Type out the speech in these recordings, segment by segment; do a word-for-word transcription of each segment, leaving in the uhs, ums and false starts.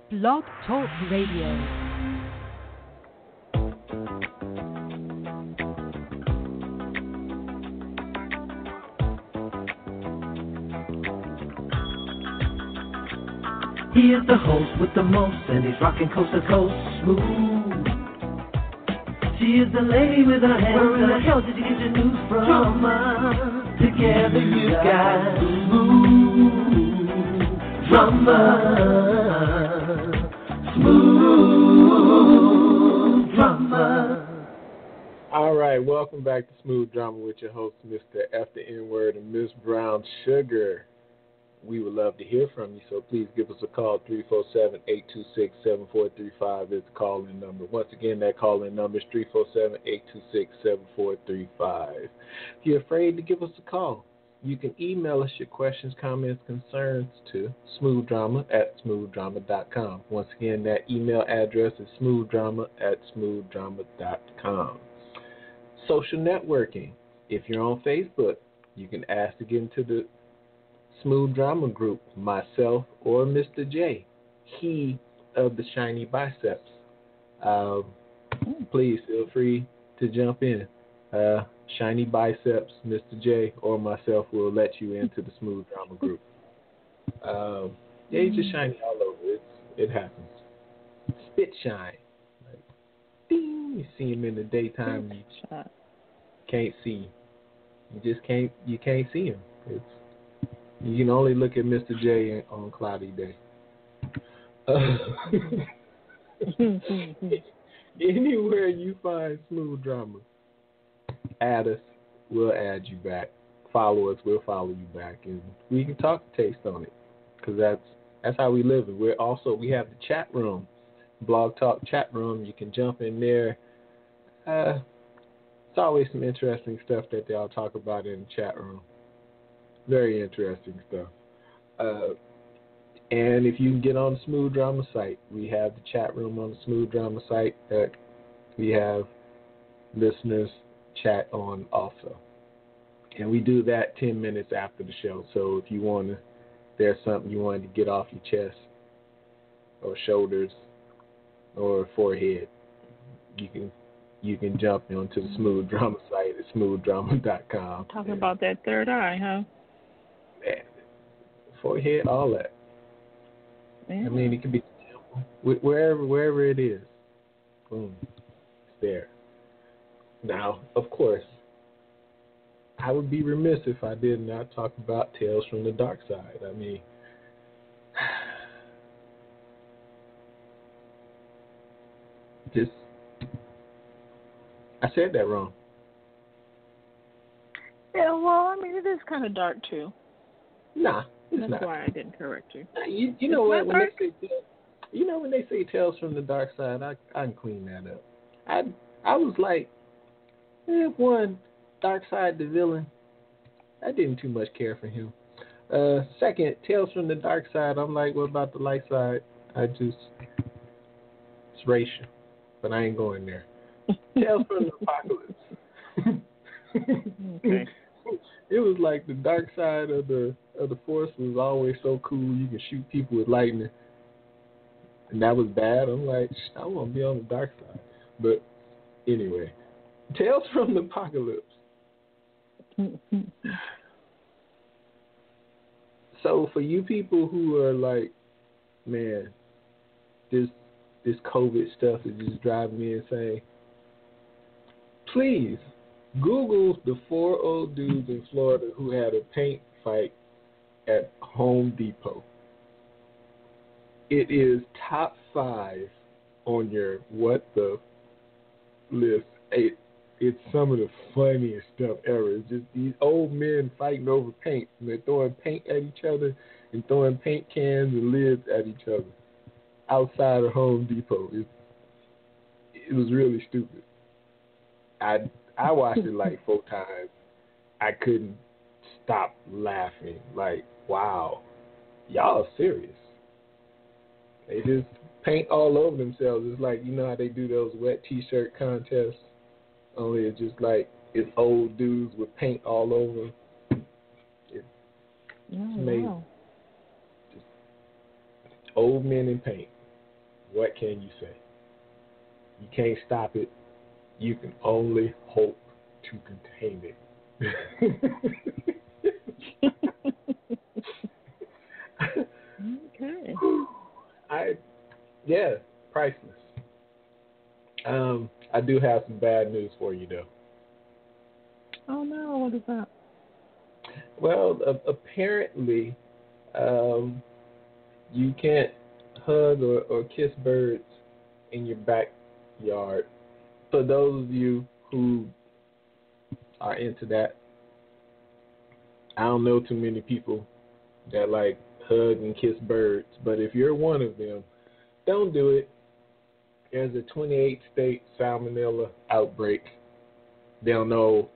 Blog Talk Radio. He is the host with the most, and he's rocking coast to coast smooth. She is the lady with her hands. Where in the hell did you get your news from? Drama. Together you got smooth drama. Smooth drama. All right, welcome back to Smooth Drama with your host, Mister F the N-Word and Miss Brown Sugar. We would love to hear from you, so please give us a call. Three four seven, eight two six, seven four three five is the call-in number. Once again, that call-in number is three four seven, eight two six, seven four three five. If you're afraid to give us a call, you can email us your questions, comments, concerns to smoothdrama at smoothdrama dot com. Once again, that email address is smoothdrama at smoothdrama dot com. Social networking. If you're on Facebook, you can ask to get into the Smooth Drama Group, myself or Mister J, he of the shiny biceps. Uh, please feel free to jump in. Uh, shiny biceps, Mister J, or myself will let you into the Smooth Drama Group. Um, yeah, he's just shiny all over. It's, it happens. Spit shine. Like, ding, you see him in the daytime, you can't see. You just can't. You can't see him. It's You can only look at Mister J on cloudy day. Uh, anywhere you find Smooth Drama, add us. We'll add you back. Follow us. We'll follow you back, and we can talk taste on it, because that's that's how we live. And we're also we have the chat room, Blog Talk chat room. You can jump in there. Uh, it's always some interesting stuff that they all talk about in the chat room. Very interesting stuff. Uh, and if you can get on the Smooth Drama site, we have the chat room on the Smooth Drama site that we have listeners chat on also. And we do that ten minutes after the show. So if you want to, there's something you wanted to get off your chest or shoulders or forehead, you can you can jump onto the Smooth Drama site at smooth drama dot com. Talking about that third eye, huh? Forehead, all that. Yeah. I mean, it could be wherever, wherever it is. Boom, it's there. Now, of course, I would be remiss if I did not talk about Tales from the Dark Side. I mean, just I said that wrong. Yeah, well, I mean, it is kind of dark too. Nah, it's That's not. why I didn't correct you. Nah, you, you know what? When they say, you know when they say Tales from the Dark Side, I I can clean that up. I I was like, eh, one, Dark Side the villain. I didn't too much care for him. Uh, second, Tales from the Dark Side. I'm like, what about the light side? I just it's racial, but I ain't going there. Tales from the Apocalypse. Okay. It was like the dark side of the of the force was always so cool. You can shoot people with lightning, and that was bad. I'm like, I want to be on the dark side. But anyway, Tales from the Apocalypse. So for you people who are like, man, this this COVID stuff is just driving me insane. Please Google the four old dudes in Florida who had a paint fight at Home Depot. It is top five on your what the list. It, it's some of the funniest stuff ever. It's just these old men fighting over paint, and they're throwing paint at each other and throwing paint cans and lids at each other outside of Home Depot. It, it was really stupid. I I watched it like four times. I couldn't stop laughing. Like, wow, y'all are serious. They just paint all over themselves. It's like, you know how they do those wet T-shirt contests? Only it's just like it's old dudes with paint all over them. It's, Oh, amazing. wow. Just old men in paint. what can you say? You can't stop it. You can only hope to contain it. Okay. I, yeah, priceless. Um, I do have some bad news for you, though. Oh no, what is that? Well, uh, apparently, um, you can't hug or, or kiss birds in your backyard. For those of you who are into that, I don't know too many people that like hug and kiss birds, but if you're one of them, don't do it. There's a twenty-eight state salmonella outbreak. They don't know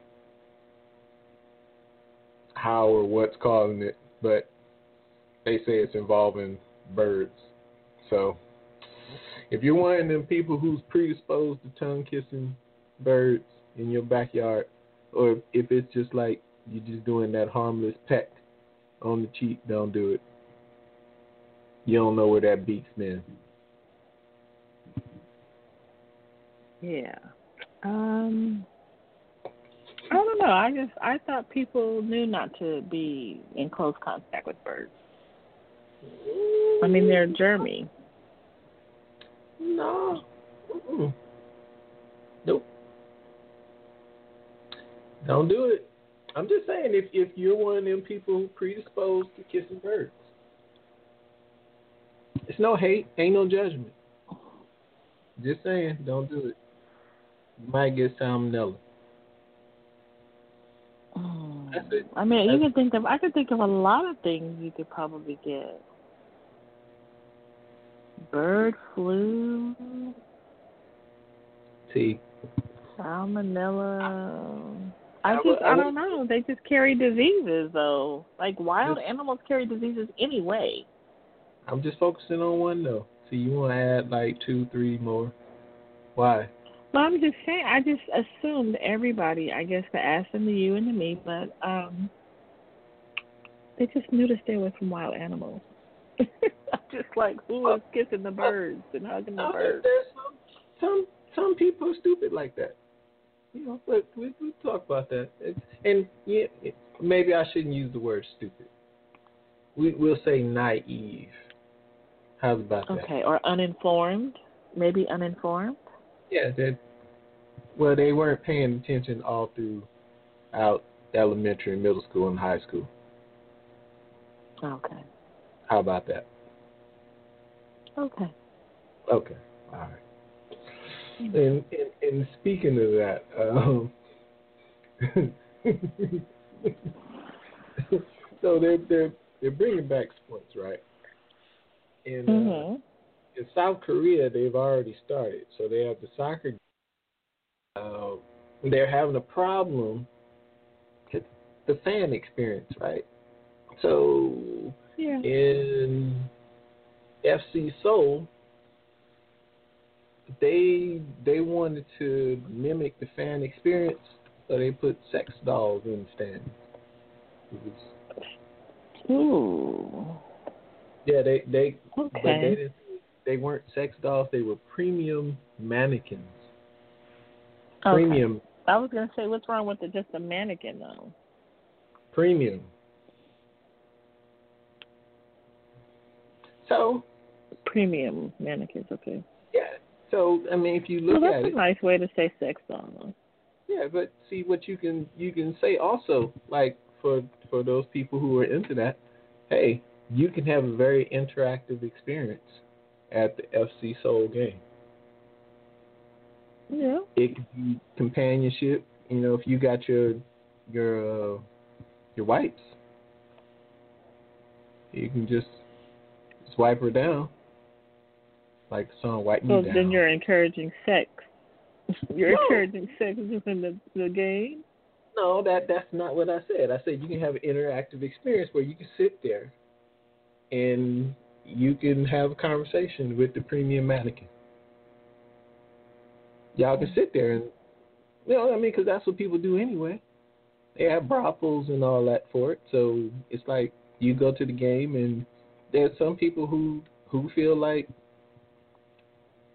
how or what's causing it, but they say it's involving birds. So if you're one of them people who's predisposed to tongue kissing birds in your backyard, or if it's just like you're just doing that harmless peck on the cheek, don't do it. You don't know where that beak's been. Yeah. Um. I don't know. I just I thought people knew not to be in close contact with birds. I mean, they're germy. No. Mm-mm. Nope. Don't do it. I'm just saying, if if you're one of them people predisposed to kissing birds, it's no hate, ain't no judgment. Just saying, don't do it. You might get salmonella. Mm. That's it. I mean, That's you can think of I could think of a lot of things you could probably get. Bird flu, See, salmonella. I I just would- I I would- don't know. They just carry diseases though. Like wild animals carry diseases anyway. I'm just focusing on one though. See, you want to add like two, three more. Why? Well, I'm just saying. I just assumed everybody. I guess the ass and the you and the me, but um, they just knew to stay away from wild animals. I'm just like, who is kissing the birds and hugging the No, there- birds? there's some, some some people are stupid like that. You know, but we we talk about that. It's, and yeah, it, maybe I shouldn't use the word stupid. We we'll say naive. How's about that? Okay, or uninformed. Maybe uninformed. Yeah, that. Well, they weren't paying attention all throughout elementary, middle school, and high school. Okay. How about that? Okay. Okay. All right. And, and, and speaking of that, um, so they're they're they're bringing back sports, right? And Mhm. uh, in South Korea, they've already started. So they have the soccer. Uh, they're having a problem with the fan experience, right? So Yeah. in F C Seoul, they they wanted to mimic the fan experience, so they put sex dolls in the stands. It was- Ooh. yeah, they they but they Okay. didn't, they weren't sex dolls. They were premium mannequins. Okay. Premium, I was gonna say, what's wrong with the, just a mannequin though? premium. So Premium mannequins. Okay. yeah, so I mean, if you Well, look that's at a it, nice way to say sex doll. Though. yeah, but see what you can you can say also, like for for those people who are into that, hey, you can have a very interactive experience at the F C Seoul game. Yeah. It could be companionship. You know, if you got your your uh, your wipes, you can just swipe her down, like the song "Wipe So Me Down." then you're encouraging sex. You're No. encouraging sex during the the game. No, that that's not what I said. I said you can have an interactive experience where you can sit there and you can have a conversation with the premium mannequin. Y'all can sit there and, you know, I mean, because that's what people do anyway. They have brothels and all that for it. So it's like you go to the game and there's some people who, who feel like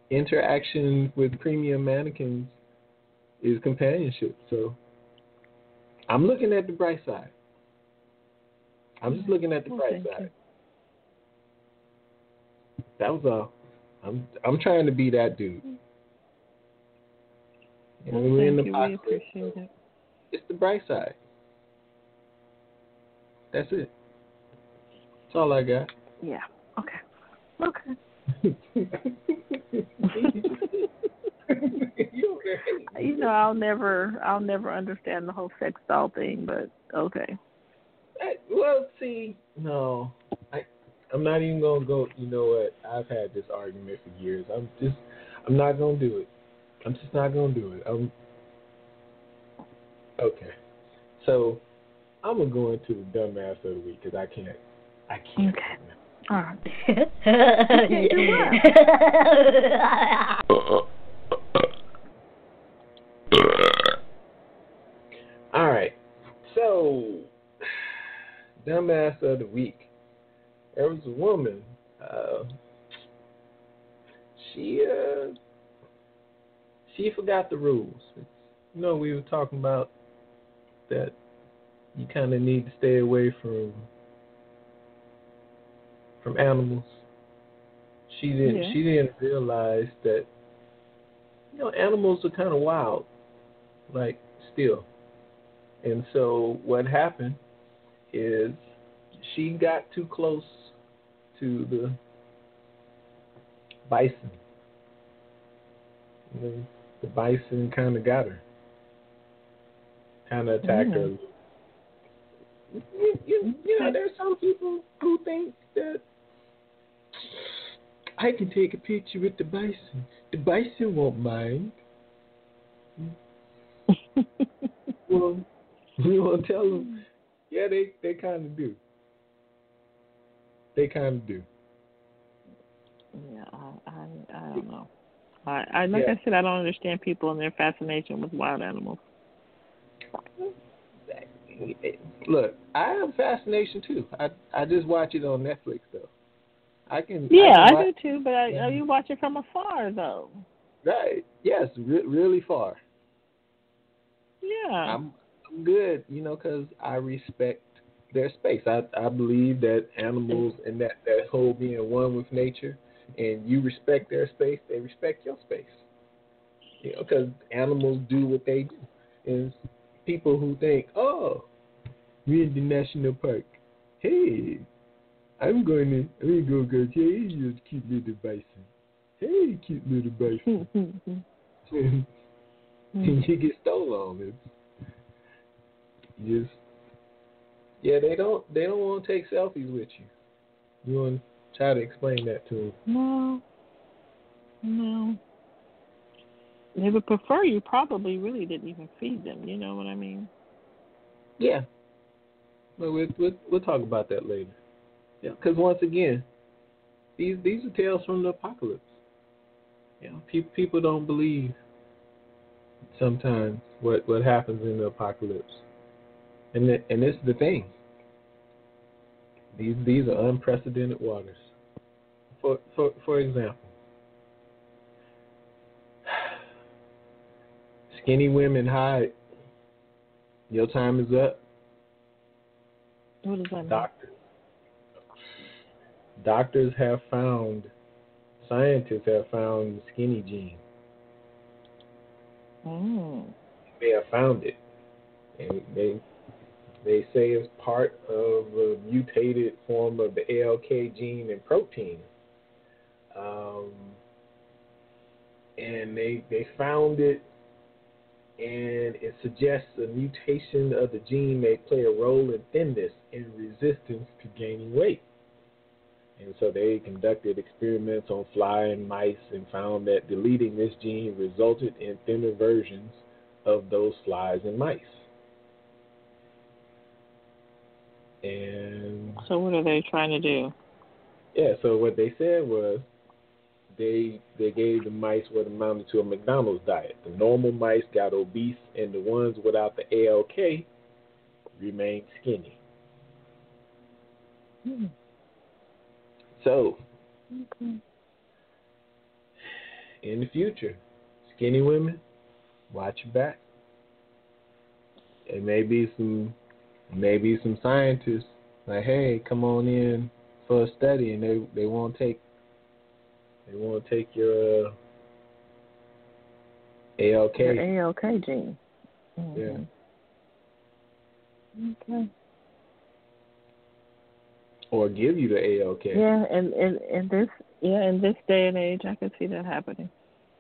interaction with premium mannequins is companionship. So I'm looking at the bright side. I'm just looking at the Well, bright thank side. you. That was all. I'm I'm trying to be that dude. You know, Well, we're in thank the you. We apocalypse. appreciate it. It's the bright side. That's it. That's all I got. Yeah. Okay. Okay. You know, I'll never, I'll never understand the whole sex doll thing, but okay. I, well, see, no, I, I'm not even gonna go. You know what? I've had this argument for years. I'm just, I'm not gonna do it. I'm just not gonna do it. I'm okay. So I'm gonna go into the dumbass of the week because I can't, I can't. Okay. All right. All right. So, dumbass of the week. There was a woman. Uh, she uh, she forgot the rules. You know, we were talking about that you kind of need to stay away from from animals. She didn't. Yeah. She didn't realize that you know animals are kind of wild, like still. And so what happened is she got too close to the bison. You know, the bison kind of got her, kind of attacked Mm. her. You, you, you know, there's some people who think that I can take a picture with the bison. The bison won't mind. Well, we want to tell them, yeah, they, they kind of do. They kind of do. Yeah, I, I, I don't know. I, I like Yeah. I said, I don't understand people and their fascination with wild animals. Look, I have fascination too. I I just watch it on Netflix though. I can. Yeah, I, I, can watch, do too, but I, yeah. You watch it from afar though. Right. Yes, re- really far. Yeah. I'm, I'm good, you know, because I respect their space. I, I believe that animals and that, that whole being one with nature, and you respect their space, they respect your space. You know, because animals do what they do. And people who think, oh, we're in the national park. Hey, I'm going to, I'm going to go, hey, you cute little bison. Hey, cute little bison. And you get stolen on it. You just, yeah, they don't, they don't want to take selfies with you. You want to try to explain that to them. No. No. They would prefer you probably really didn't even feed them. You know what I mean? Yeah. Well, we'll, we'll, we'll talk about that later. Yeah, because once again, these these are tales from the apocalypse. You know, pe- people don't believe sometimes what, what happens in the apocalypse, and the, and this is the thing. These these are unprecedented waters. For for for example, skinny women hide. Your time is up. What does that mean? Doctors. Doctors have found, scientists have found the skinny gene. Mm. They have found it, and they they say it's part of a mutated form of the A L K gene and protein. Um, and they they found it, and it suggests a mutation of the gene may play a role in thinness and resistance to gaining weight. And so they conducted experiments on flying mice and found that deleting this gene resulted in thinner versions of those flies and mice. And So what are they trying to do? yeah, so what they said was they they gave the mice what amounted to a McDonald's diet. The normal mice got obese, and the ones without the A L K remained skinny. Hmm. So, Okay. in the future, skinny women, watch your back. It may be some, maybe some scientists like, hey, come on in for a study, and they they won't take, they won't take your uh, A L K. Your A L K gene. Mm-hmm. Yeah. Okay. Or give you the A L K. Yeah, and in, in this yeah, in this day and age, I could see that happening.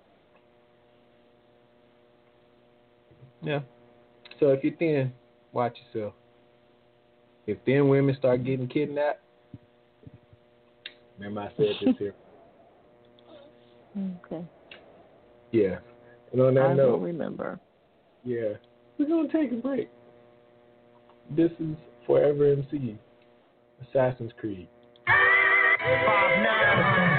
Yeah. So if you're thin, watch yourself. If thin women start getting kidnapped, remember I said this here. Okay. Yeah. And on that I note, will remember. Yeah. We're gonna take a break. This is Forever M C, Assassin's Creed. Five nine.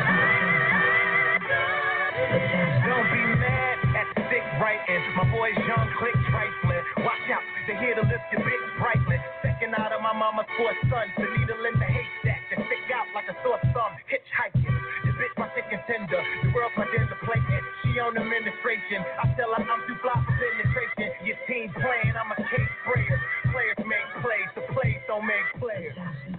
Don't be mad at the sick writing. My boys young click trifling. Watch out, they hear the lift your big brightly. Second out of my mama's four sons, the needle in the haystack, that stick out like a sore thumb, hitchhiking. This bitch my chicken tender, the world my dinner plate. She on administration. I tell her I'm too fly for penetration. Your team playing, I'm a case sprayer. Players make plays, the plays don't make players.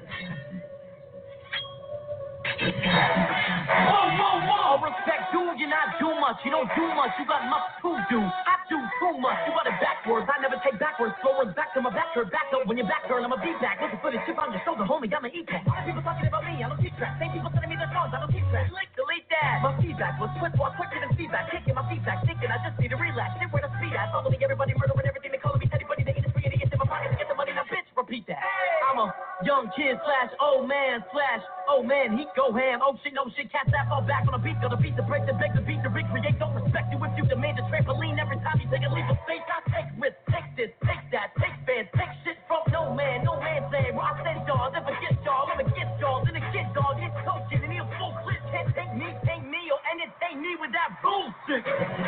Whoa, whoa, whoa! Respect, dude, you're not too much. You don't do much, you got much to do. I do too much, you got it backwards. I never take backwards. Forward, back to my back, turn back up. When you're back, turn, I'ma be back. Looking for the chip on your shoulder, homie, I'ma eat that. People talking about me, I don't keep track. Same people sending me their songs, I don't keep track. Delete, delete that. My feedback was quick, walk quicker than feedback. Kicking my feedback, thinking I just need to relax. Shit, where the speed at? Follow me, everybody murdering everything. They calling me anybody, the industry, and they get in my pocket to get the money. Now, bitch, repeat that. I'm a young kid slash old man slash old man. He go ham. Oh shit, no shit, cats that fall back on the beat. Gonna beat the break, the beg the beat, the recreate. Don't respect you if you demand a trampoline every time you take a leap of faith. I take risks, take this, take that, take fans, take shit from no man, no man saying. Well, I said y'all, never get y'all, I'ma get y'all, then a kid dog, get coaching, and he'll full clip. Can't take me, take me, or entertain me with that bullshit.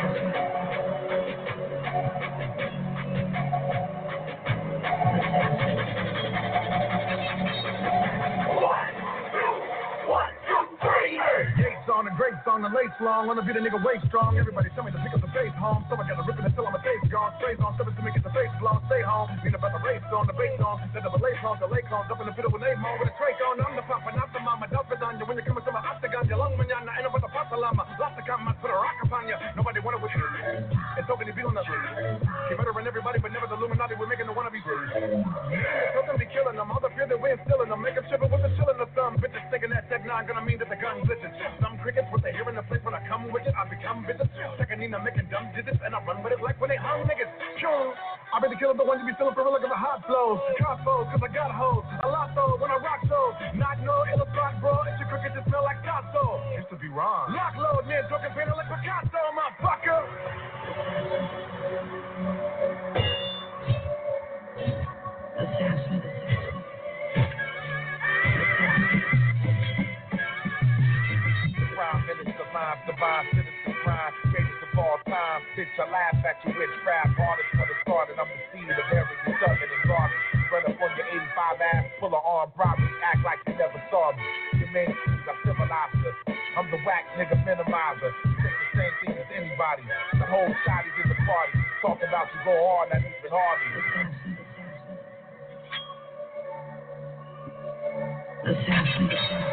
Gates on the grapes on the lace long, wanna be the nigga way strong. Everybody tell me to pick up the bass home. So I gotta rip it until I'm a face gone. Sprays on, stepping to make it the face long. Stay home, mean about the race on the bass on. Instead of a lace on, the lake on. Up in the middle with a on with a tray on. I'm the papa, not the mama. Dump it on you when you're coming to my octagon. You're long manana, and I'm with the pasta lama. Lots of comments, put a rock upon you. Nobody wanted with you. It's so many feeling us. Keep murdering everybody, but never the Illuminati. We're making the wannabes. So gonna be killing them. All the fear that we're instilling them. Make them shiver with a chill in the thumb. Bitches thinking that tech nine gonna mean that the gun glitches. Some crickets, what they hear in the place when I come with it, I become visits. Second Nina making dumb digits, and I run with it like when they hung niggas. Sure, I be the killer, the one you be feeling for real, like a hot flows. Crossbows, cause I got hoes. A lot though, when I rock shows. Not no ill spot, bro. It's your cricket that smell like Tasso. Used to be wrong. Lock load, near drunken painter like Picasso, motherfucker. Assassin. Prime minister, live, divine citizen, crime, greatest of all time. Bitch, I laugh at you, it's rap, artist for the start, and I'm the seed of every southern and garden. Run up on your eighty-five ass, full of armed robbery, act like you never saw me. Your main is a civilizer. I'm the whack nigga minimizer. Think the same thing as anybody. The whole shotties in the party. Talk about you go hard, not even hardly. Assassin.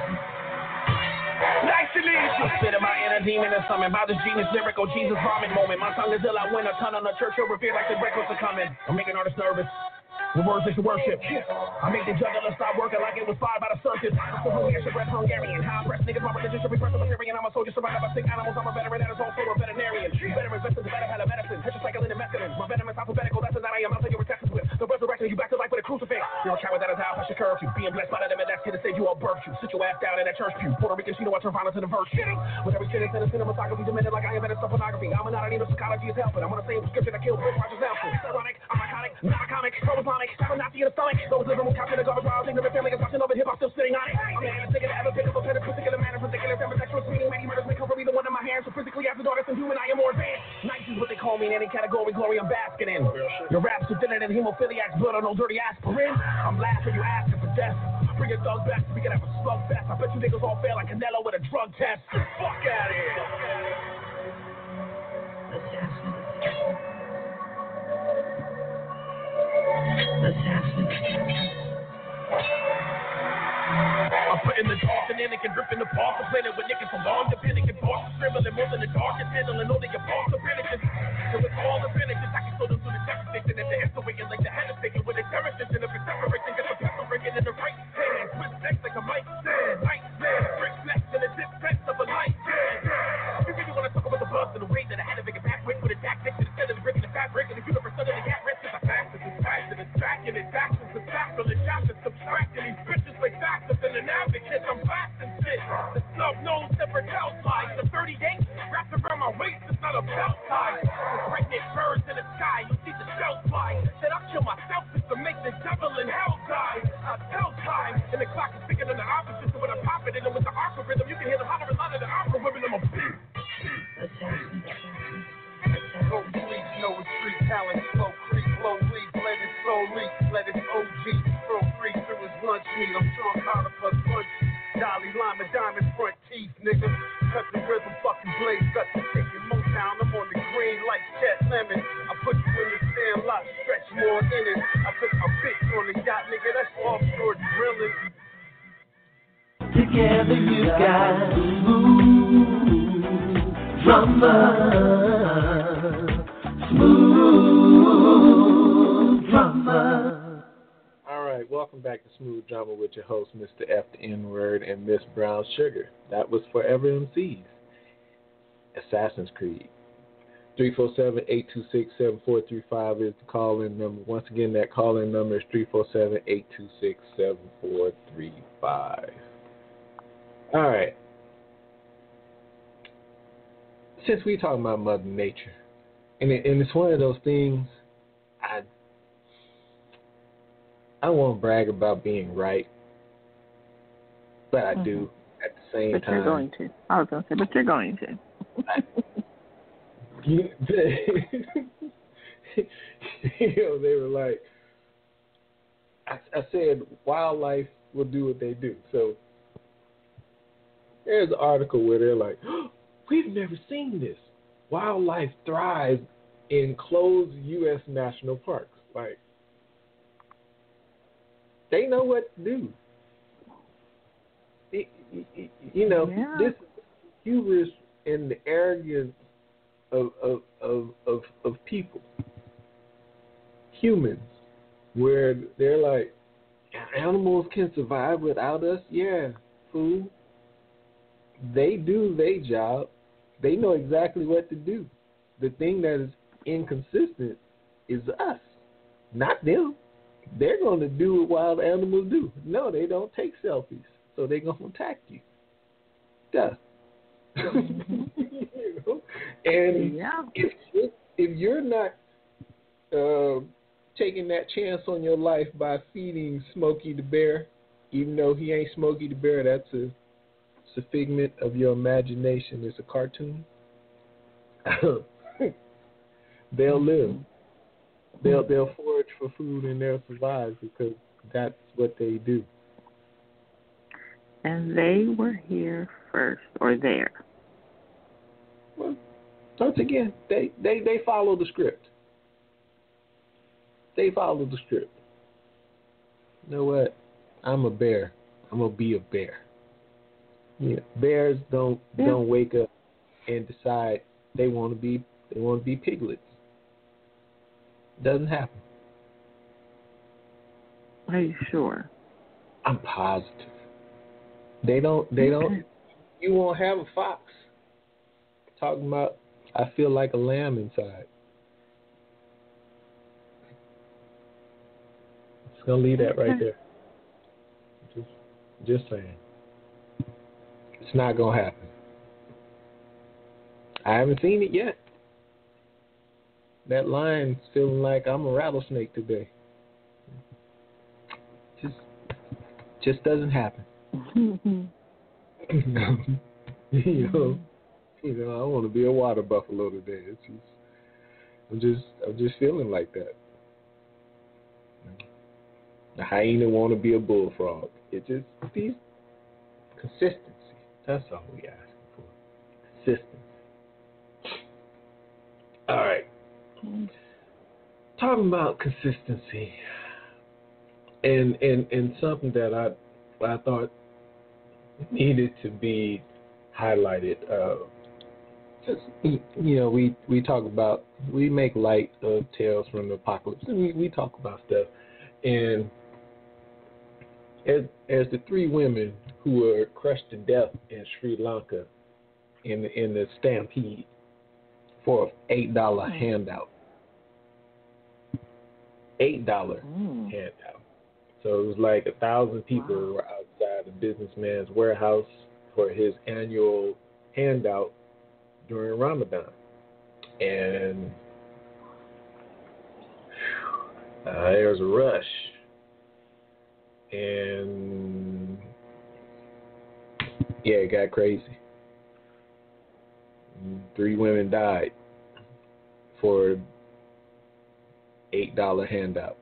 Actually, I spit in my inner demon and summon by this genius lyrical Jesus vomit moment. My tongue is ill, I win a ton on the church, you'll reveal like the breakfast are coming. I'm making artists nervous. The words is to worship. I make the juggler stop working like it was fired by the circus. I'm so hungry, I should rap Hungarian. How I press niggas, my religion should be pressed on the Syrian. I'm a soldier surrounded by sick animals. I'm a veteran that is also a veterinarian. Veterans, veterans, better had a medicine. Tetracycline and methadone. My venom is alphabetical, that's that I am. I'll take your intestines with. The resurrection, you back to life with a crucifix. You're a coward that is out, I should curve you. Being blessed by the demon that's gonna say you all birth you. Sit your ass down in that church pew. Puerto Rican, you know I turn violence into virtue. With every shit in a cinematography, demented like I invented stuff pornography. I'm not an even psychology is helping. I'm on the same prescription that killed Bill Rogers Nelson. It's ironic, I'm iconic, not a comic, pro-Islamic, I'm not the stomach. Those living with captain the garbage while thinking the family is watching over hip, I'm still sitting on it. I'm the honest nigga that ever pick up a pen in particular manner, particular sexual screening, many murders may cover either one of my hands. So physically as an artist and human, I am more advanced. Nice is what they call me in any category, glory I'm basking in. Your raps are thinner than hemophiliacs, blood on no dirty aspirin. I'm laughing, you asking for death. Bring your thugs back so we can have a slugfest. I bet you niggas all fail like Canelo with a drug test. Fuck out of here. I'm putting the dark and then it can rip in the park. I'm playing with niggas so long, the panic and boss is scribbling more than the darkest, handling all of your balls of penitence. And with all the penitence, I can show them through the devastation. And they're escalating like the head is taken with a terrorist. And if it's separating, get the pepper ringing in the right hand. Twist next like a mic stand. Nightmare, brick flex and a dip flex of a light stand. You really want to talk about the buzz and the way that I had to make a back wait with a tactic instead of the breaking the fabric and the universe under the cat rest. It's a fact, it's fast, it's tracking, it's actions, it's factual, it's shots, it's subtracting. These bitches like factors and an advocate. I'm blasting shit. The snub nose never tells lies. The thirty-eight wrapped around my waist, it's not a belt tie. The pregnant birds in the sky, you see the shells fly. Said I'll kill myself just to make the devil in hell die. I tell time, and the clock is ticking on the opposite. So when I pop it in and with the algorithm, you can hear them hollering out of the opera women. I'm a beat. Go bleed, no retreat, talent, slow creep, blow lead, blend it slowly, let it O G, throw free through his lunch meat. I'm strong, powder plus punch. Dolly Lima, diamond front teeth, nigga. Cut the rhythm, fucking blaze, got the chicken Motown. I'm on the green like Chet Lemon. I put you in the sand lot, stretch more in it. I took my bitch on the yacht, nigga. That's offshore drilling. Together you got smooth drummer, smooth drummer. All right, welcome back to Smooth Drama with your host, Mister F the N-Word and Miss Brown Sugar. That was Forever M Cs, Assassin's Creed. three four seven, eight two six, seven four three five is the call-in number. Once again, that call-in number is three four seven, eight two six, seven four three five. All right. Since we're talking about Mother Nature, and, it, and it's one of those things, I I won't brag about being right, but I mm-hmm. do at the same but time. But you're going to. I was going to say, but you're going to. I, you, you know, they were like, I, I said, wildlife will do what they do. So there's an article where they're like, oh, we've never seen this. Wildlife thrives in closed U S national parks. Like, they know what to do. It, it, you know, yeah. This hubris and the arrogance of of, of of of people, humans, where they're like, animals can survive without us. Yeah, fool. They do their job. They know exactly what to do. The thing that is inconsistent is us, not them. They're going to do what wild animals do. No, they don't take selfies, so they're going to attack you. Duh. You know? And yeah. if, if you're not uh, taking that chance on your life by feeding Smokey the Bear, even though he ain't Smokey the Bear, that's a, it's a figment of your imagination. It's a cartoon. They'll live. They'll they'll forage for food and they'll survive because that's what they do. And they were here first, or there. Well, once again, they, they, they follow the script. They follow the script. You know what? I'm a bear. I'm gonna be a bear. Yeah, bears don't yeah. don't wake up and decide they want to be they want to be piglets. Doesn't happen. Are you sure? I'm positive. They don't. They okay. don't. You won't have a fox talking about, I feel like a lamb inside. Just gonna leave that right there. Just, just saying. It's not gonna happen. I haven't seen it yet. That lion's feeling like I'm a rattlesnake today. Just, just doesn't happen. you know, you know, you know. I want to be a water buffalo today. It's just, I'm just, I'm just feeling like that. The hyena want to be a bullfrog. It just these consistency. That's all we asking for. Consistency. All right. Talking about consistency, and and and something that I I thought needed to be highlighted. Uh, just, you know, we we talk about we make light of tales from the apocalypse, and we, we talk about stuff. And as as the three women who were crushed to death in Sri Lanka in in the stampede for an eight dollar mm. handout. Eight dollar mm. handout. So it was like a thousand people wow. were outside the businessman's warehouse for his annual handout during Ramadan. And uh, there was a rush. And yeah, it got crazy. Three women died for eight dollar handout.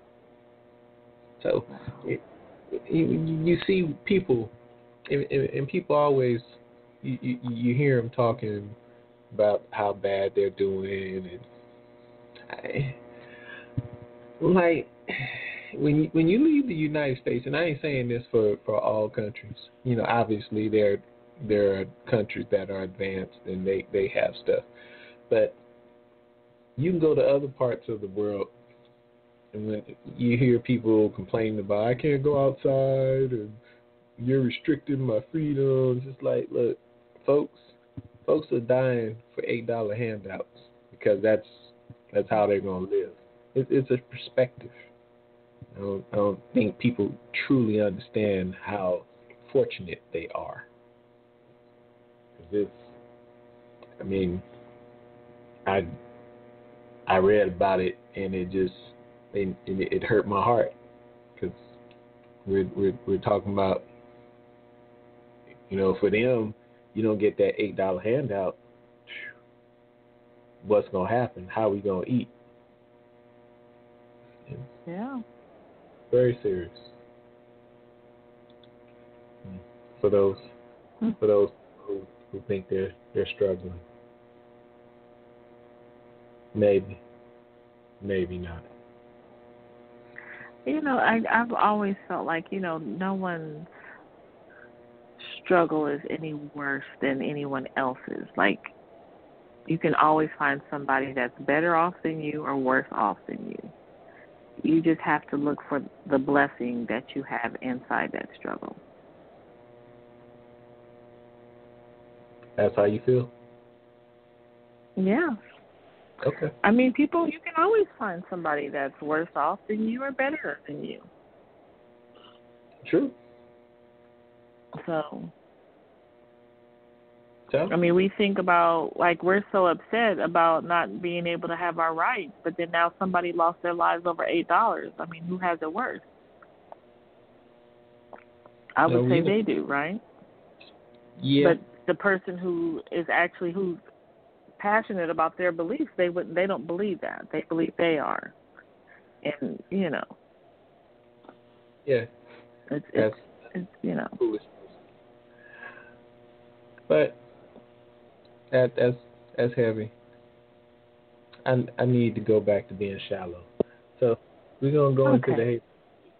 So it, you, you see people, and, and people always you, you, you hear them talking about how bad they're doing, and I, like when you, when you leave the United States, and I ain't saying this for, for all countries. You know, obviously there there are countries that are advanced and they, they have stuff, but you can go to other parts of the world, and when you hear people complaining about, I can't go outside, and you're restricting my freedoms, it's like, look, folks, folks are dying for eight dollar handouts because that's that's how they're gonna live. It, it's a perspective. I don't, I don't think people truly understand how fortunate they are. It's, I mean, I. I read about it, and it just it, it hurt my heart because we're, we're we're talking about, you know, for them, you don't get that eight dollar handout. What's gonna happen? How are we gonna eat? Yeah. Very serious. For those hmm. for those who, who think they're they're struggling. Maybe. Maybe not. You know, I, I've always felt like, you know, no one's struggle is any worse than anyone else's. Like, you can always find somebody that's better off than you or worse off than you. You just have to look for the blessing that you have inside that struggle. That's how you feel? Yeah. Okay. I mean, people, you can always find somebody that's worse off than you or better than you. True. So, so, I mean, we think about, like, we're so upset about not being able to have our rights, but then now somebody lost their lives over eight dollars. I mean, who has it worse? I would no, say they do, right? Yeah. But the person who is actually, who's passionate about their beliefs, they would they don't believe that. They believe they are. And, you know. Yeah. It's, it's, it's you know. Foolishness. But that that's that's heavy. I I need to go back to being shallow. So we're gonna go okay. into the hate.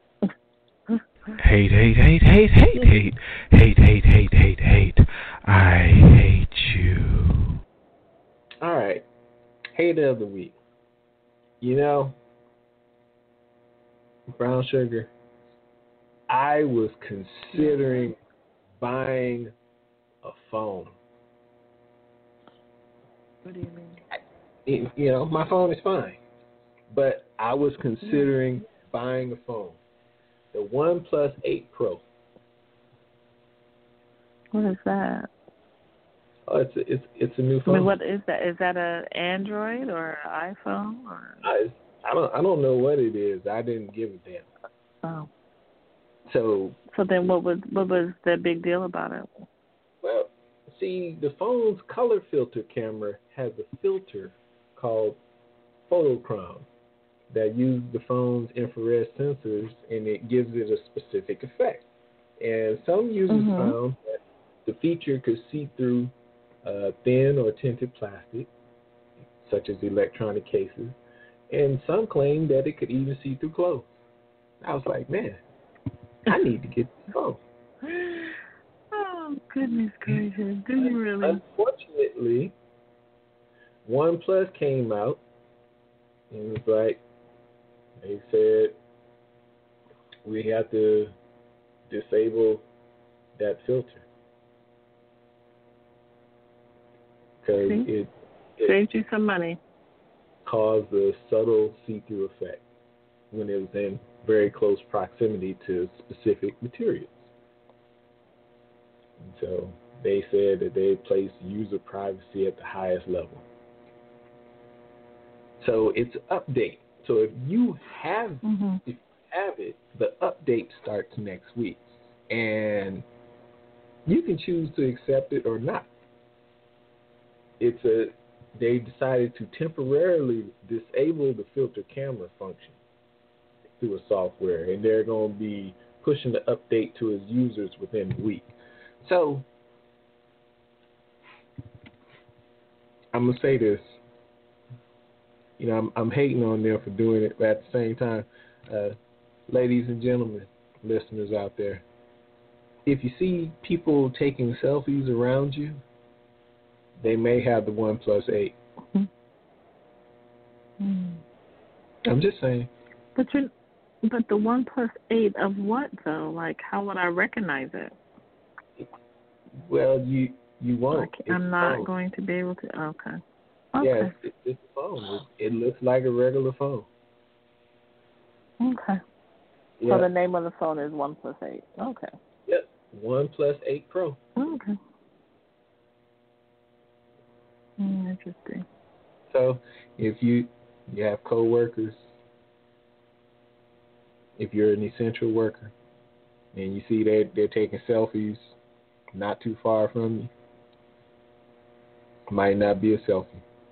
Hate, hate, hate, hate, hate, hate, hate, hate, hate, hate, hate. I hate you. All right. Hate of the week. You know, Brown Sugar, I was considering buying a phone. What do you mean? It, you know, my phone is fine, but I was considering buying a phone. The OnePlus eight Pro. What is that? Oh, it's a, it's it's a new phone. I mean, what is that? Is that an Android or an iPhone or? I I don't I don't know what it is. I didn't give a damn. Oh. So. So then, what was what was the big deal about it? Well, see, the phone's color filter camera has a filter called photochrome that uses the phone's infrared sensors, and it gives it a specific effect. And some users mm-hmm. found that the feature could see through uh, thin or tinted plastic, such as electronic cases, and some claim that it could even see through clothes. I was like, man, I need to get this phone. Oh, goodness gracious. Do you really? Unfortunately, OnePlus came out and it was like, they said we have to disable that filter. Because it, it saved you some money. Caused a subtle see-through effect when it was in very close proximity to specific materials. And so they said that they placed user privacy at the highest level. So it's an update. So if you have mm-hmm. if you have it, the update starts next week. And you can choose to accept it or not. It's a they decided to temporarily disable the filter camera function through a software, and they're going to be pushing the update to its users within a week. So I'm gonna say this. You know, I'm, I'm hating on them for doing it, but at the same time, uh, ladies and gentlemen, listeners out there, if you see people taking selfies around you, they may have the OnePlus eight. Mm-hmm. I'm just saying. But you, but the OnePlus eight of what though? Like, how would I recognize it? Well, you you won't. I I'm not phone. going to be able to. Okay. Okay. Yes, it, it's a phone. It, it looks like a regular phone. Okay. Yep. So the name of the phone is OnePlus eight. Okay. Yep. OnePlus eight Pro. Okay. Mm, interesting. So if you you have coworkers, if you're an essential worker, and you see they they're taking selfies not too far from you, might not be a selfie.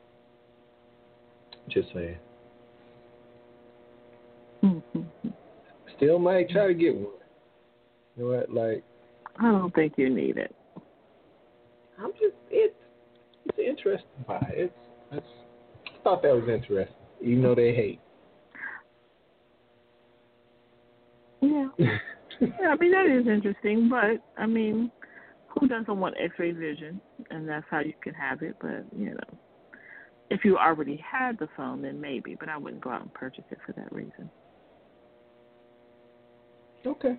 Just saying. Mm-hmm. Still might try to get one. You know what? Like, I don't think you need it. I'm just it's it's interesting. By it's it's. I thought that was interesting, even though they hate. Yeah. Yeah, I mean, that is interesting, but, I mean, who doesn't want X-ray vision? And that's how you can have it, but, you know, if you already had the phone, then maybe, but I wouldn't go out and purchase it for that reason. Okay.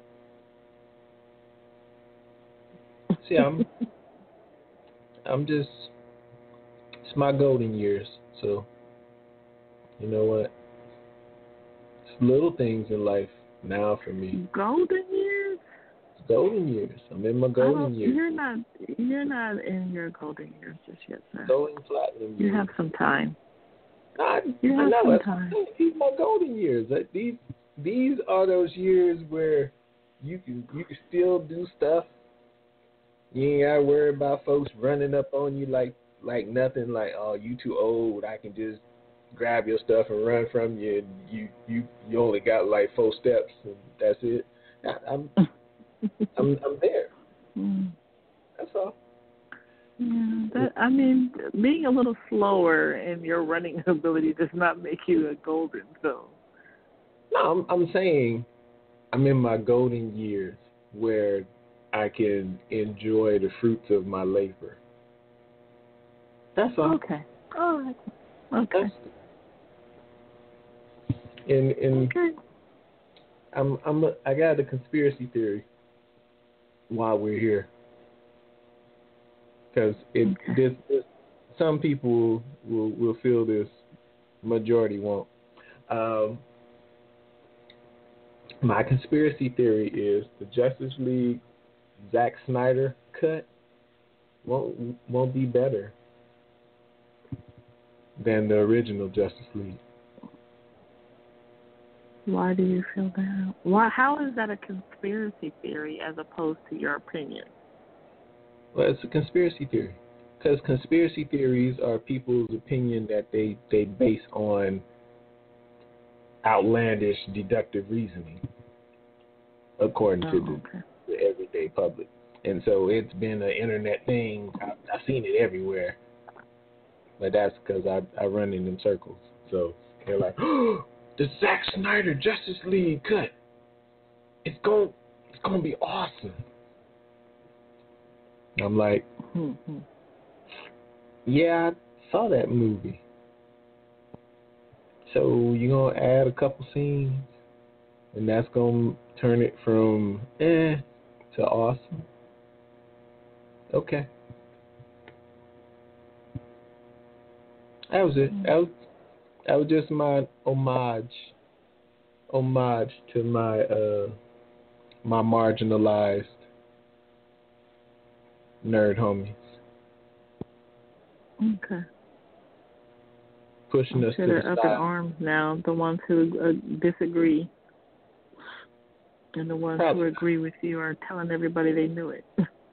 See, I'm, I'm just, it's my golden years, so, you know what? It's little things in life now for me. Golden years? It's golden years. I'm in my golden years. You're not, you're not in your golden years just yet, sir. Golden platinum years. You have some time. I, you have I know, some time. These are my golden years. These, these are those years where you can, you can still do stuff. You ain't gotta worry about folks running up on you like, like nothing. Like, oh, you too old. I can just grab your stuff and run from you, and you you, you only got like four steps, and that's it. I, I'm I'm I'm there. Mm. That's all. Yeah, that I mean, being a little slower in your running ability does not make you a golden. So. No, I'm I'm saying I'm in my golden years where I can enjoy the fruits of my labor. That's all. Okay. All right. Okay. That's, And and okay. I'm I'm a, I got a conspiracy theory while we're here, because it okay. this, this some people will will feel this, majority won't. Um, my conspiracy theory is the Justice League Zack Snyder cut won't won't be better than the original Justice League. Why do you feel that? Why? How is that a conspiracy theory as opposed to your opinion? Well, it's a conspiracy theory. Because conspiracy theories are people's opinion that they, they base on outlandish deductive reasoning, according oh, to the, okay. the everyday public. And so it's been an internet thing. I've, I've seen it everywhere. But that's because I, I run in them circles. So they're like, oh, the Zack Snyder Justice League cut. it's going it's going to be awesome. I'm like, Mm-hmm. yeah, I saw that movie. So you're going to add a couple scenes, and that's going to turn it from eh to awesome? Okay. That was it. That was, that was just my homage, homage to my uh my marginalized nerd homies. Okay. Pushing I'm us sure to the they're up in side. arms now, the ones who uh, disagree. And the ones Probably. who agree with you are telling everybody they knew it.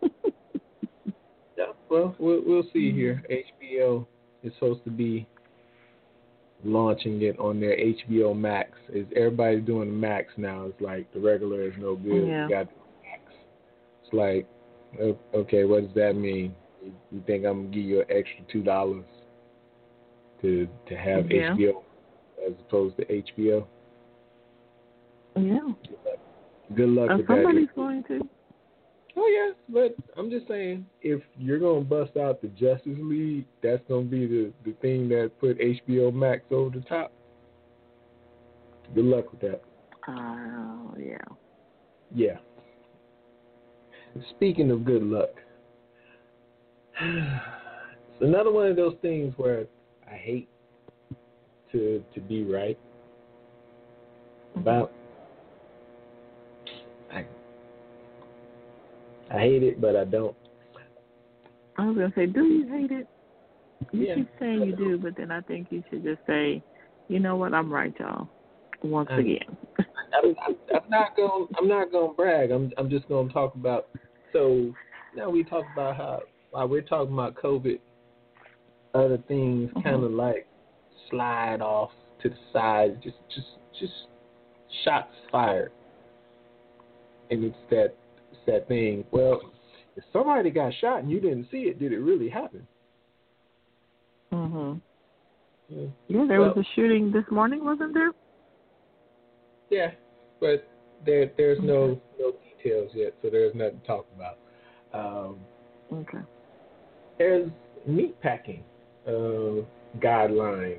Yeah, well, we'll we'll see here. H B O is supposed to be launching it on their H B O Max. Is everybody's doing the Max now? It's like the regular is no good. Yeah. You got the Max. It's like, okay, what does that mean? You, you think I'm gonna give you an extra two dollars to to have Yeah. H B O as opposed to H B O? Yeah. Good luck Uh, with that. somebody's going to. Oh, yes, but I'm just saying, if you're going to bust out the Justice League, that's going to be the, the thing that put H B O Max over the top. Good luck with that. Oh, uh, yeah. Yeah. Speaking of good luck, it's another one of those things where I hate to to be right about. I, I hate it, but I don't. I was going to say, do you hate it? You Yeah. keep saying you do, but then I think you should just say, you know what, I'm right, y'all. Once I'm, again. I'm, I'm, I'm not going. I'm not going to brag. I'm. I'm just going to talk about. So now we talk about how while we're talking about COVID, other things Mm-hmm. kind of like slide off to the side. Just, just, just shots fired, and it's that, it's that thing. Well, if somebody got shot and you didn't see it, did it really happen? Mhm. Yeah. Yeah, there well, was a shooting this morning, wasn't there? Yeah, but there there's no no details yet, so there's nothing to talk about. Um, Okay. there's meatpacking uh, guidelines.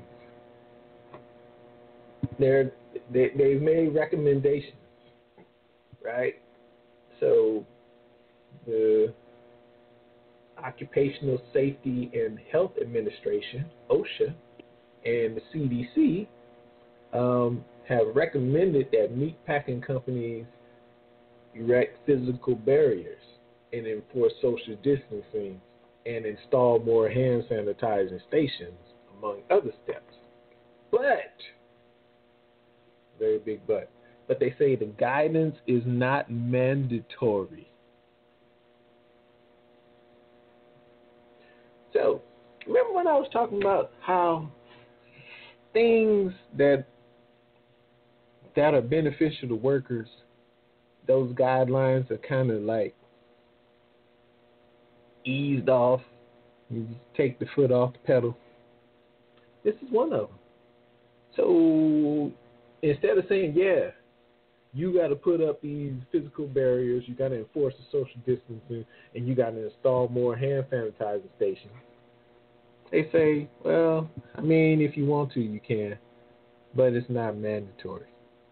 They're, they they've made recommendations, right? So the Occupational Safety and Health Administration, OSHA, and the C D C um, have recommended that meatpacking companies erect physical barriers and enforce social distancing and install more hand sanitizing stations, among other steps. But, very big but, but they say the guidance is not mandatory. So, remember when I was talking about how things that that are beneficial to workers, those guidelines are kind of like eased off. You just take the foot off the pedal. This is one of them. So instead of saying, yeah, you got to put up these physical barriers, you got to enforce the social distancing, and you got to install more hand sanitizer stations, they say, well, I mean, if you want to, you can, but it's not mandatory.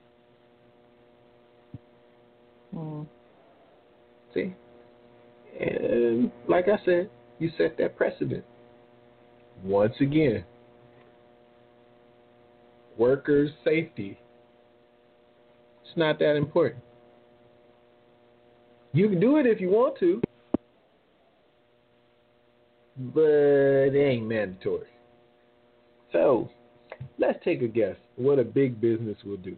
Mm. See? And like I said, you set that precedent. Once again, workers' safety, it's not that important. You can do it if you want to, but it ain't mandatory. So, let's take a guess what a big business will do.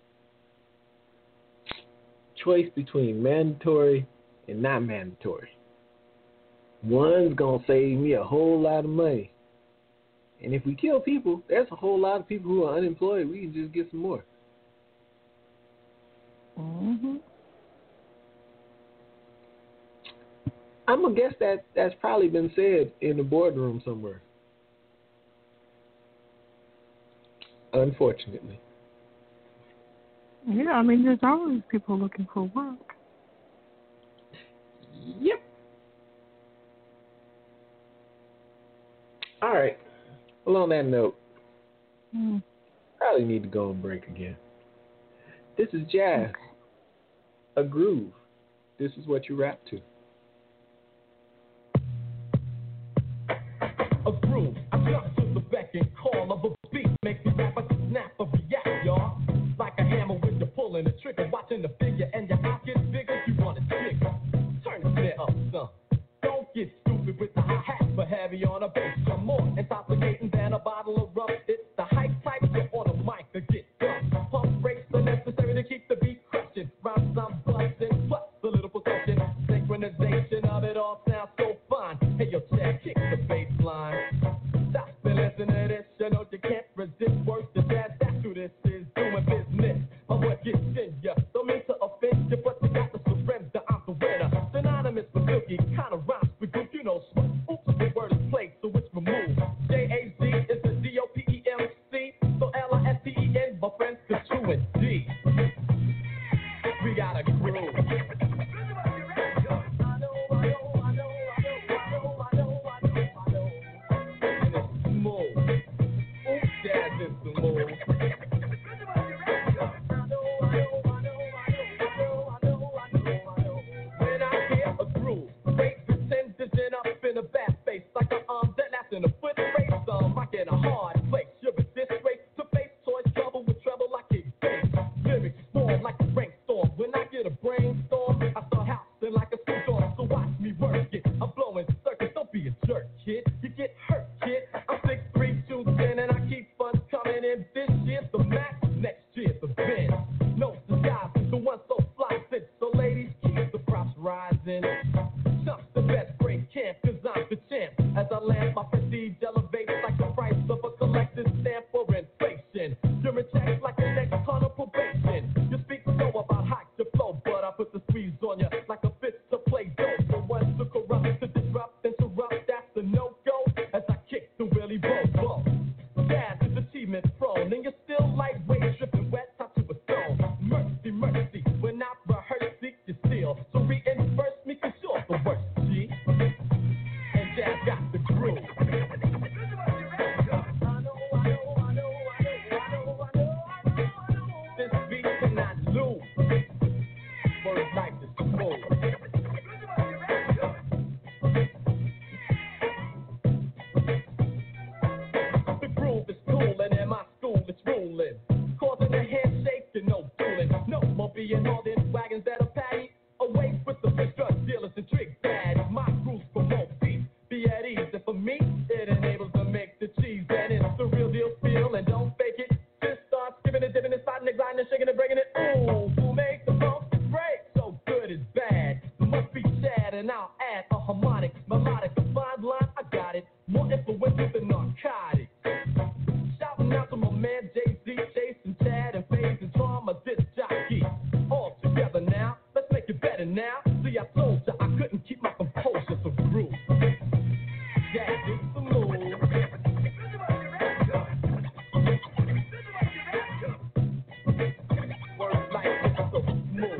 Choice between mandatory and not mandatory. One's going to save me a whole lot of money. And if we kill people, there's a whole lot of people who are unemployed. We can just get some more. Mm-hmm. I'm going to guess that that's probably been said in the boardroom somewhere. Unfortunately. Yeah, I mean, there's always people looking for work. Yep. All right. Well, on that note, Hmm. probably need to go and break again. This is jazz, a groove. This is what you rap to. A groove, I jump to the beck and call of a beat, make me rap a snap of react, y'all. Like a hammer when you're pulling the trigger, watching the figure and your eye gets bigger, you want it bigger. Turn the snare up some. Don't get stupid with the hi-hat, but heavy on a bass. Some more intoxicating than a bottle of rum. It's the hype type, so on a mic to get done. Pump breaks are necessary to keep the beat crushing. Rhymes I'm busting, plus a little percussion. Synchronization of it all sounds so fine. Hey, yo, Chad, kick the bass line. Stop and listen to this, you know you can't resist words to jazz. That's who this is, doing business. My word gets in ya, don't mean to offend you, but you got to surrender. I'm the winner, synonymous with Silky, kind of rhymes with group, you know. Oops, the word is played, so it's removed. J A Z is the D O P E M C, so L I S T E N, my friends, the two and D. We got a groove. In a bad space, like an arm that laps in a foot race. Um, I get a hard place. You're a disgrace to face toys, trouble with trouble like it bass. Lyrics storm like a rainstorm. When I get a brainstorm, I start housing like a storm. So watch me work it. I'm blowing circuits. Don't be a jerk, kid. You get hurt, kid. I'm six three, two ten, and I keep funds coming in. This year's the max, next year's the bin. No disguise, the one so fly sits. So ladies, keep the props rising. Chuck's the best break camp, cause I'm the champ. As I land, my prestige elevates like the price of a collector's stamp for inflation. You're in checks like an ex-con of probation. You speak so about hot your flow, but I put the squeeze on you like a fist to play dope. The one to corrupt, to disrupt, interrupt, that's the no-go. As I kick the Willie Bobo. Jazz is achievement prone, and you're still lightweight, dripping wet, top to a stone. Mercy, mercy, when I rehearse, seek you steal. So reimburse me, cause you're the worst, G. And jazz got the groove. This beat cannot lose. Word life is smooth. The groove is cool, and in my school it's ruling. Causing a handshake and no fooling. No more being hauled in wagons that are patty. Away with the fish drug dealers and trick bags. My grooves promote peace, be at ease. And for me, it enables to make the cheese. And it's the real deal feel, and don't fake it. Just start skipping and dipping and sliding and grinding and shaking and breaking it. Ooh, who make the funk break? So good is bad. Must be sad, and I'll add a harmonic, melodic, a fine line. I got it. More influential than narcotics. Shouting out to my man Jay-Z, Jason, Chad, and Faze, and Trauma, this jockey. All together now, let's make it better now. See, I told ya I couldn't keep my composure, so groove. Yeah, it's the move. Word like it's so smooth.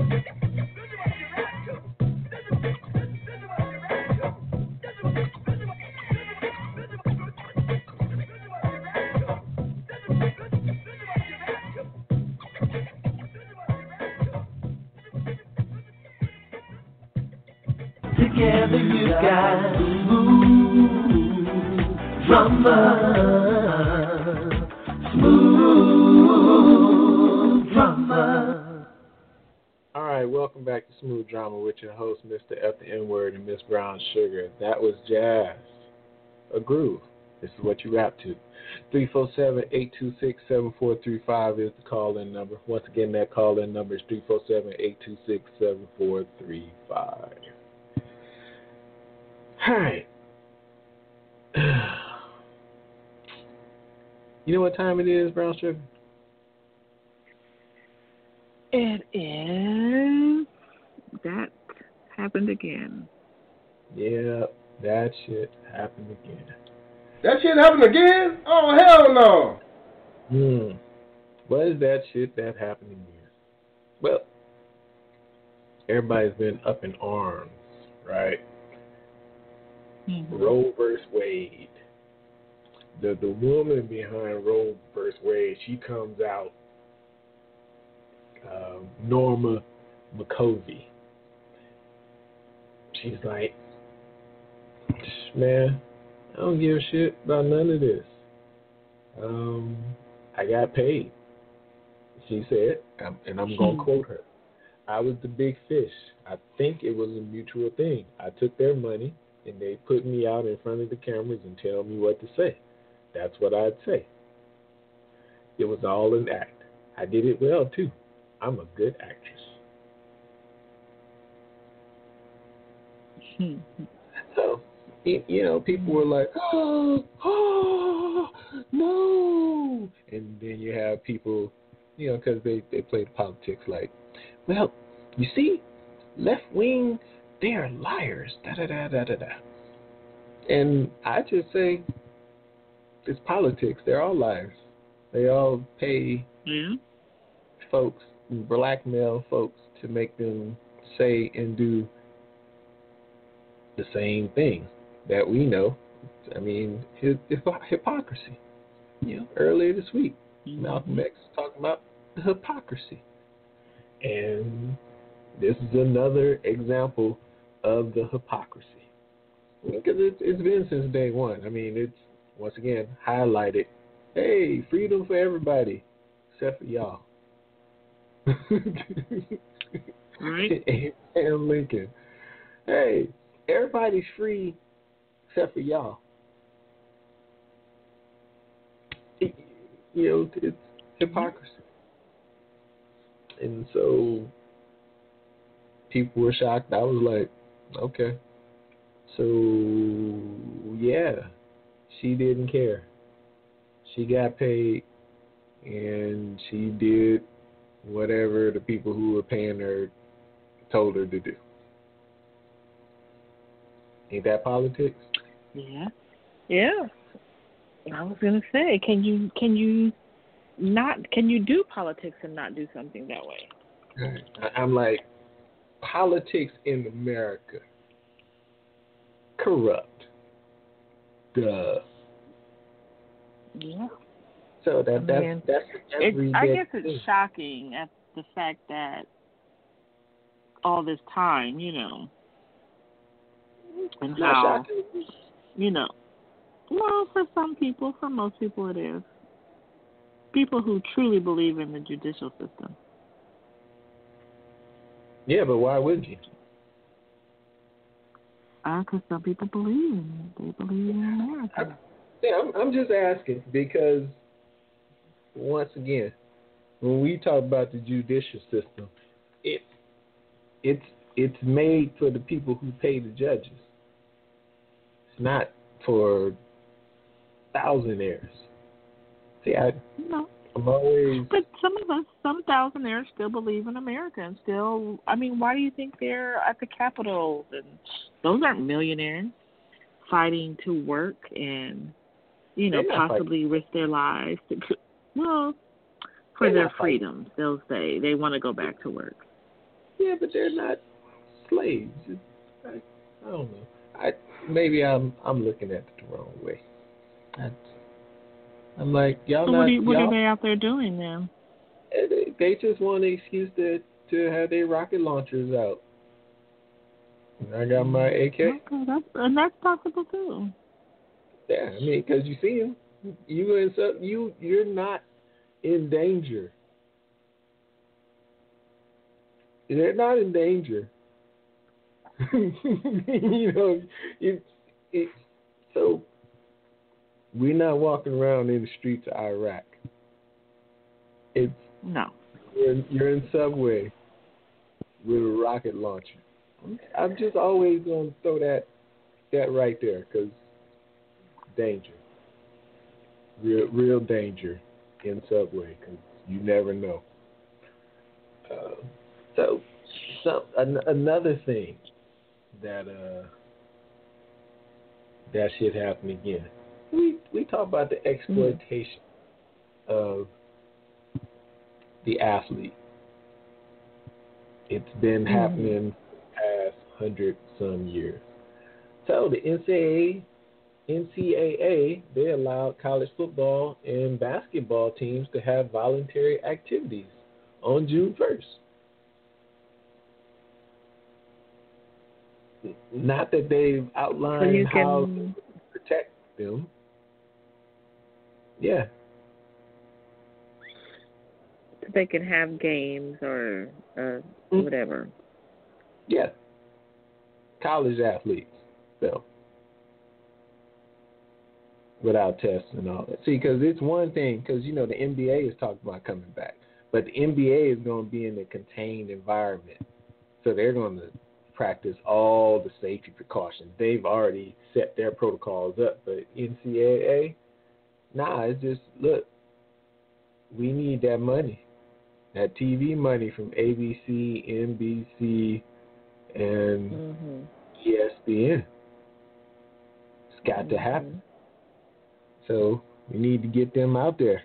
Together you got smooth drummer, smooth drummer. All right, welcome back to Smooth Drama with your host, Mister F the N-Word and Miss Brown Sugar. That was jazz, a groove. This is what you rap to. three four seven, eight two six, seven four three five is the call-in number. Once again, that call-in number is three four seven, eight two six, seven four three five. All right. You know what time it is, Brown Sugar? It is. That happened again. Yeah, that shit happened again. That shit happened again? Oh, hell no. Hmm. What is that shit that happened again? well, everybody's been up in arms, right? Mm-hmm. Roe versus Wade. The the woman behind Roe versus Wade, she comes out, um, Norma McCovey. She's like, man, I don't give a shit about none of this. Um, I got paid. She said, um, and I'm going to quote her, I was the big fish. I think it was a mutual thing. I took their money, and they put me out in front of the cameras and tell me what to say. That's what I'd say. It was all an act. I did it well, too. I'm a good actress. So, you know, people were like, oh, oh, no. And then you have people, you know, because they, they play politics like, well, you see, left wing, they are liars, da-da-da-da-da-da. And I just say, it's politics. They're all liars. They all pay yeah. folks, blackmail folks to make them say and do the same thing that we know. I mean, hypocrisy. You know, earlier this week, mm-hmm. Malcolm X was talking about the hypocrisy. And this is another example of the hypocrisy. Because it's, it's been since day one. I mean, it's, once again, highlighted, hey, freedom for everybody, except for y'all. Right. Abraham Lincoln. Hey, everybody's free except for y'all. It, you know, it's hypocrisy. And so people were shocked. I was like, okay. So, yeah, she didn't care. She got paid, and she did whatever the people who were paying her told her to do. Ain't that politics? Yeah. Yeah. I was gonna say, can you can you not can you do politics and not do something that way? I'm like, politics in America, corrupt. Duh. Yeah. So that I that's mean, that's every it, I day guess it's thing. shocking at the fact that all this time, you know, and It's not how, shocking. you know, well, for some people, for most people it is. People who truly believe in the judicial system. Yeah, but why wouldn't you? Because uh, some people believe in it. They believe in America. I, yeah, I'm, I'm just asking because, once again, when we talk about the judicial system, it it's it's made for the people who pay the judges. It's not for thousandaires. See, I, no. I'm always... But some of us, some thousandaires still believe in America and still, I mean, why do you think they're at the Capitol? And those aren't millionaires fighting to work and, you know, possibly fighting. risk their lives. To, well, for they're their freedoms, they'll say they want to go back to work. Yeah, but they're not slaves. I, I don't know. I maybe I'm I'm looking at it the wrong way. I, I'm like, y'all so not. What, are, you, what y'all, are they out there doing then? They, they just want an excuse to to have their rocket launchers out. I got my A K. Okay, that's, and that's possible too. Yeah, I mean, because you see them, you in some, you you're not in danger. They're not in danger. you know, it, it, so we're not walking around in the streets of Iraq. It's no. You're in, you're in subway with a rocket launcher. I'm just always going to throw that that right there because danger, real real danger in subway because you never know. Uh, so, so an, another thing that uh, that should happen again. We we talk about the exploitation mm-hmm. of the athlete. It's been Mm-hmm. happening for the past hundred some years. So the N C A A N C A A, they allowed college football and basketball teams to have voluntary activities on June first. Not that they've outlined So you how can- to protect them. Yeah. So they can have games or uh, Mm. whatever. Yeah. College athletes, so. Without tests and all that. See, because it's one thing, because, you know, the N B A is talking about coming back. But the N B A is going to be in a contained environment. So they're going to practice all the safety precautions. They've already set their protocols up. But N C A A, nah, it's just, look, we need that money. That T V money from A B C, N B C, and Mm-hmm. E S P N. It's got to happen. So we need to get them out there.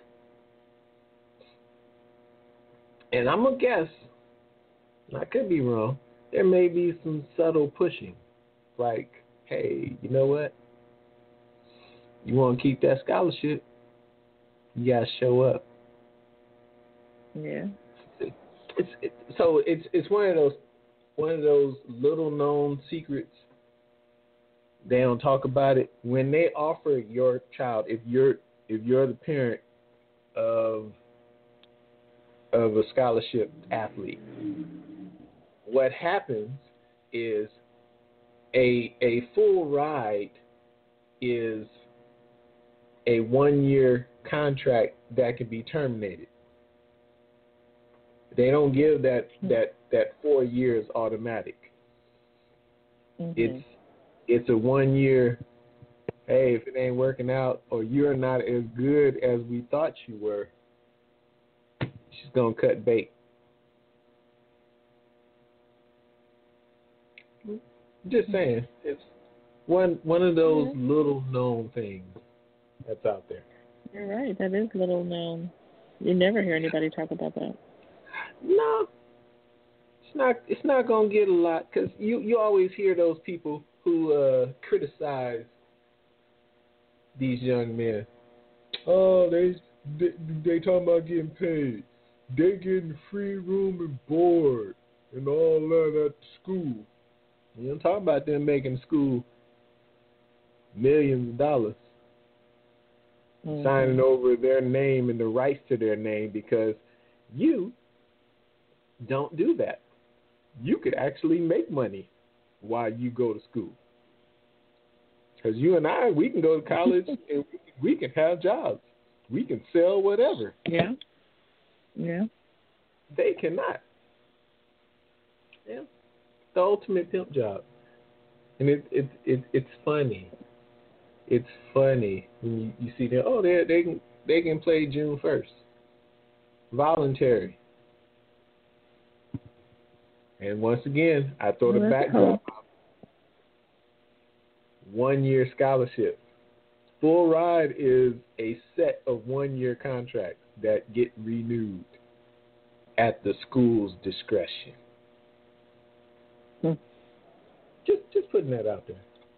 And I'm going to guess, I could be wrong, there may be some subtle pushing. Like, hey, you know what? You want to keep that scholarship, you got to show up. Yeah. It's it, so it's it's one of those one of those little known secrets. They don't talk about it when they offer your child. If you're if you're the parent of of a scholarship athlete, what happens is a a full ride is a one year contract that can be terminated. They don't give that that that four years automatic. Mm-hmm. It's it's a one year. Hey, if it ain't working out or you're not as good as we thought you were, she's gonna cut bait. Just saying, it's one one of those Yeah. little known things that's out there. You're right. That is little known. You never hear anybody talk about that. No, it's not. It's not gonna get a lot because you you always hear those people who uh, criticize these young men. Oh, they they, they talking about getting paid. They getting free room and board and all that at school. You don't talk about them making school millions of dollars, Mm-hmm. signing over their name and the rights to their name because you don't do that. You could actually make money while you go to school. Because you and I, we can go to college and we can have jobs. We can sell whatever. Yeah. Yeah. They cannot. Yeah. The ultimate pimp job. And it, it, it, it's funny. It's funny when you, you see them, oh, they they can, they can play June first. Voluntary. And once again, I throw the Well, that's backdrop out. One-year scholarship. Full ride is a set of one-year contracts that get renewed at the school's discretion. Hmm. Just, just putting that out there.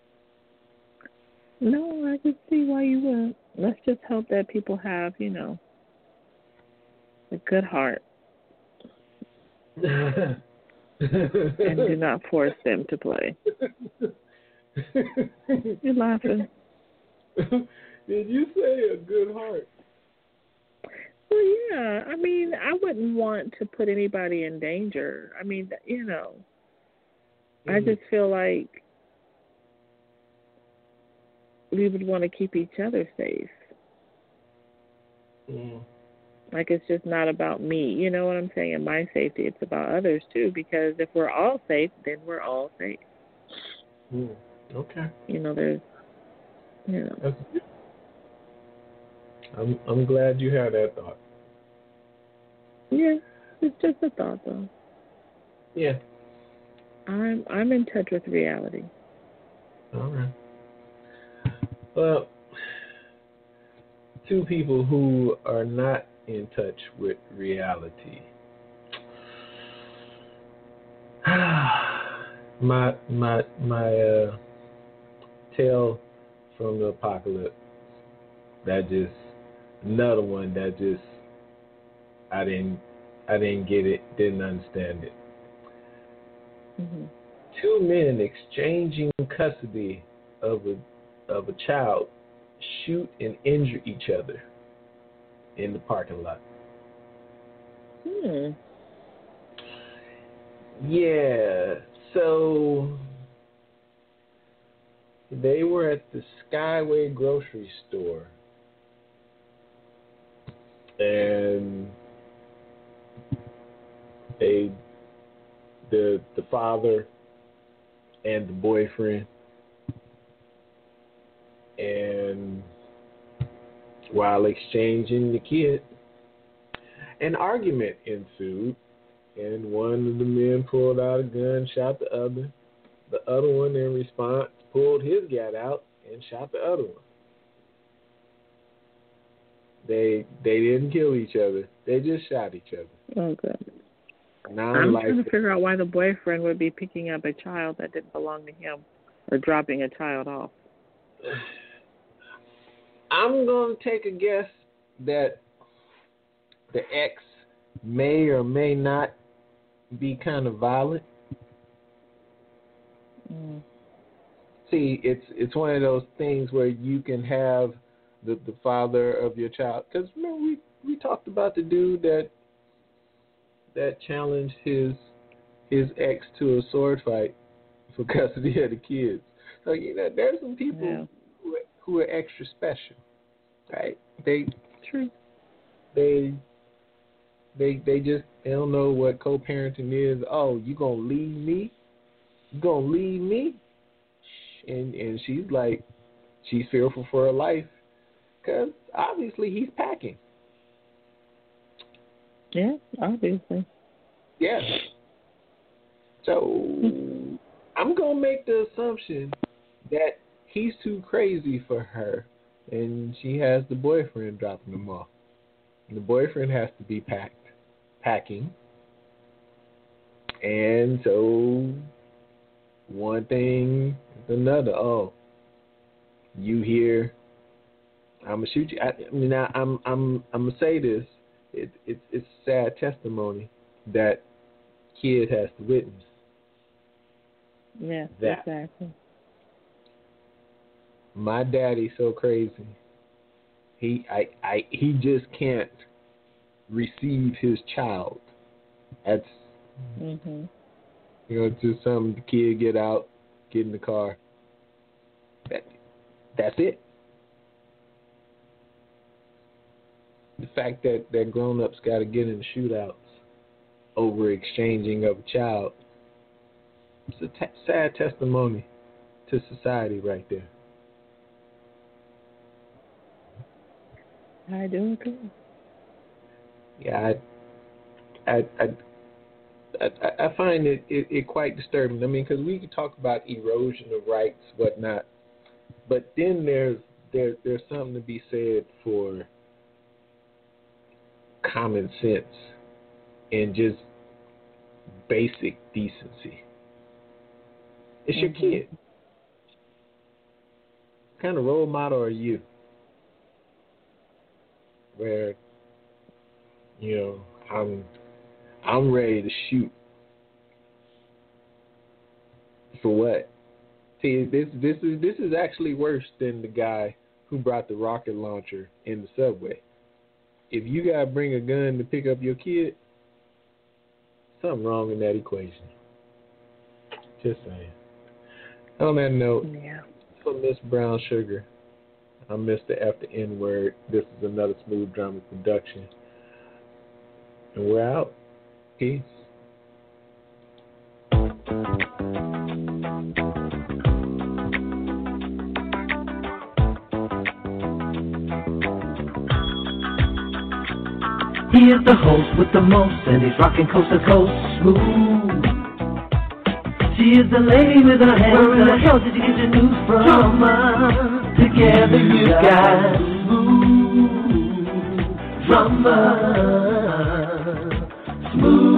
No, I can see why you would. Let's just hope that people have, you know, a good heart and do not force them to play. You're laughing. Did you say a good heart? Well, yeah. I mean, I wouldn't want to put anybody in danger. I mean, you know, Mm. I just feel like we would want to keep each other safe. Mm. Like, it's just not about me. You know what I'm saying? And my safety. It's about others, too, because if we're all safe, then we're all safe. Mm. Okay. You know, there's, you know. That's good. I'm I'm glad you had that thought. Yeah, it's just a thought, though. Yeah. I'm I'm in touch with reality. All right. Well, two people who are not in touch with reality. my my my uh, tale from the apocalypse. That just another one that just I didn't I didn't get it, didn't understand it. Mm-hmm. Two men exchanging custody of a of a child shoot and injure each other in the parking lot. Hmm. Yeah, so they were at the Skyway grocery store, and they, the the father and the boyfriend, and while exchanging the kid, an argument ensued, and one of the men pulled out a gun, shot the other. The other one, in response, pulled his gat out and shot the other one. They they didn't kill each other. They just shot each other. Oh, good. Now I'm like trying to figure out why the boyfriend would be picking up a child that didn't belong to him or dropping a child off. I'm going to take a guess that the ex may or may not be kind of violent. Mm. See, it's it's one of those things where you can have the, the father of your child. Because remember, we, we talked about the dude that that challenged his his ex to a sword fight for custody of the kids. So, you know, there's some people Yeah. who, who are extra special, right? They True. they they they just they don't know what co-parenting is. Oh, you gonna leave me? You gonna leave me? And and she's like, she's fearful for her life because obviously he's packing. Yeah, obviously. Yeah. So I'm gonna make the assumption that he's too crazy for her, and she has the boyfriend dropping him off. And the boyfriend has to be packed, packing. And so one thing is another. Oh, you here? I'm gonna shoot you. I, I mean, I, I'm I'm I'm gonna say this. It, it, it's sad testimony that kid has to witness. Yeah, that. exactly. My daddy's so crazy. He I, I he just can't receive his child. That's Mhm. you know, just some kid get out, get in the car. That that's it. The fact that, that grown-ups got to get in shootouts over exchanging of a child, it's a t- sad testimony to society right there. I do agree. Yeah, I, I, I, I, I find it, it, it quite disturbing. I mean, because we can talk about erosion of rights, whatnot, but then there's there there's something to be said for common sense and just basic decency. It's your Mm-hmm. kid. What kind of role model are you? Where, you know, I'm I'm ready to shoot. For what? See, this this is this is actually worse than the guy who brought the rocket launcher in the subway. If you gotta bring a gun to pick up your kid, something wrong in that equation. Just saying. On that note, Yeah. for Miss Brown Sugar, I'm Mister F the N word. This is another Smooth Drama production. And we're out. Peace. He is the host with the most, and he's rocking coast to coast smooth. She is the lady with her hands. Where in the hell did you get your news from? Drama. Together you got smooth drama. Smooth.